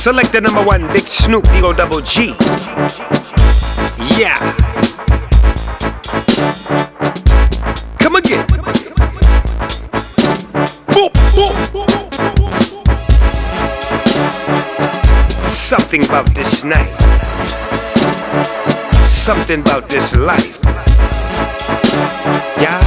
Select the number one, Big Snoop, Eagle Double G. Yeah. Come again. Boop, boop. Something about this night. Something about this life. Yeah.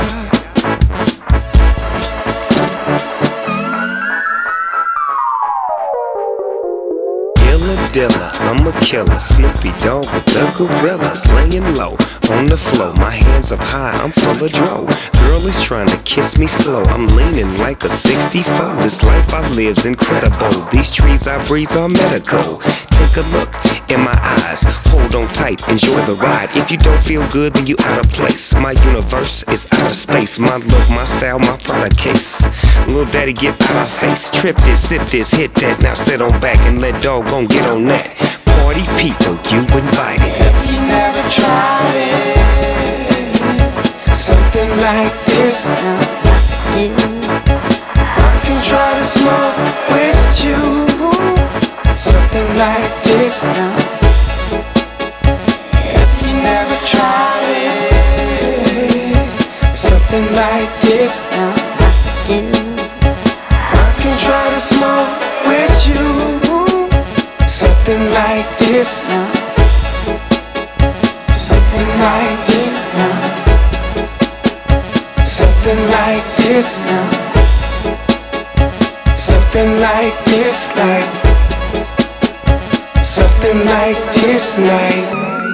Dilla, I'm a killer, Snoopy Dogg with the gorillas, laying low on the floor, my hands up high, I'm full of dro. Girl is trying to kiss me slow, I'm leaning like a 64. This life I live's incredible, these trees I breathe are medical. Take a look in my eyes, hold on tight, enjoy the ride. If you don't feel good, then you out of place. My universe is out of space, my look, my style, my product case. Little daddy, get out my face, trip this, sip this, hit that. Now sit on back and let dog gon' get on that. Party people, you invited. If you never tried it, something like this, I can try to smoke with you. Something like this. If you never tried it, something like this, I can try to smoke with you. Something like this. Something like this. Something like this. Something like this, like something like this night.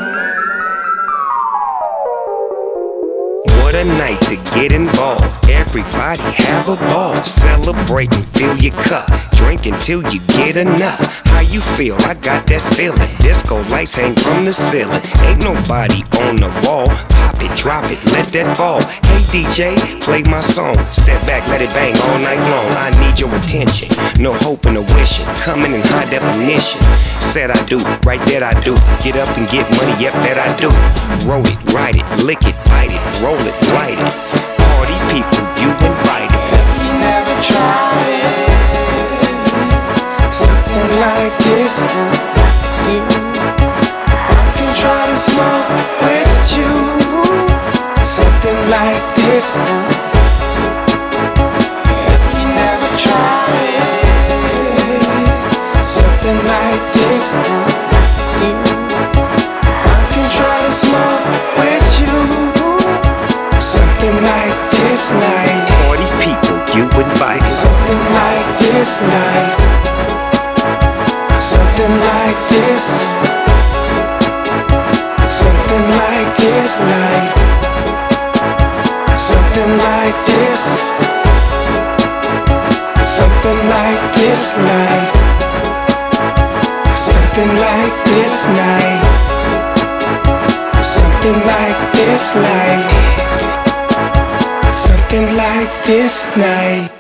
What a night to get involved. Everybody have a ball. Celebrate and fill your cup. Drink until you get enough. How you feel? I got that feeling. Disco lights hang from the ceiling. Ain't nobody on the wall. Pop it, drop it, let that fall. Hey DJ, play my song. Step back, let it bang all night long. I need your attention. No hope in a wishing. Coming in high definition. Said I do, right that I do. Get up and get money, yep, that I do. Roll it, ride it, lick it, bite it, roll it, light it. Party people, you invited. You never tried it. Something like this. I can try to smoke with you. Something like this. You never tried it. Something like this. I can try to smoke with you. Something like this night. Party people, you invited. Something like this night. Something like this. Something like this night. Something like this. Something like this night. Something like this night. Something like this night. Something like this night.